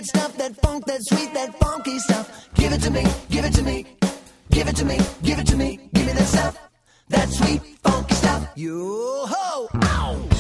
that stuff, that funk, that sweet, that funky stuff. Give it to me, give it to me, give it to me, give it to me, give me that stuff, that sweet, funky stuff. Yo ho! Ow!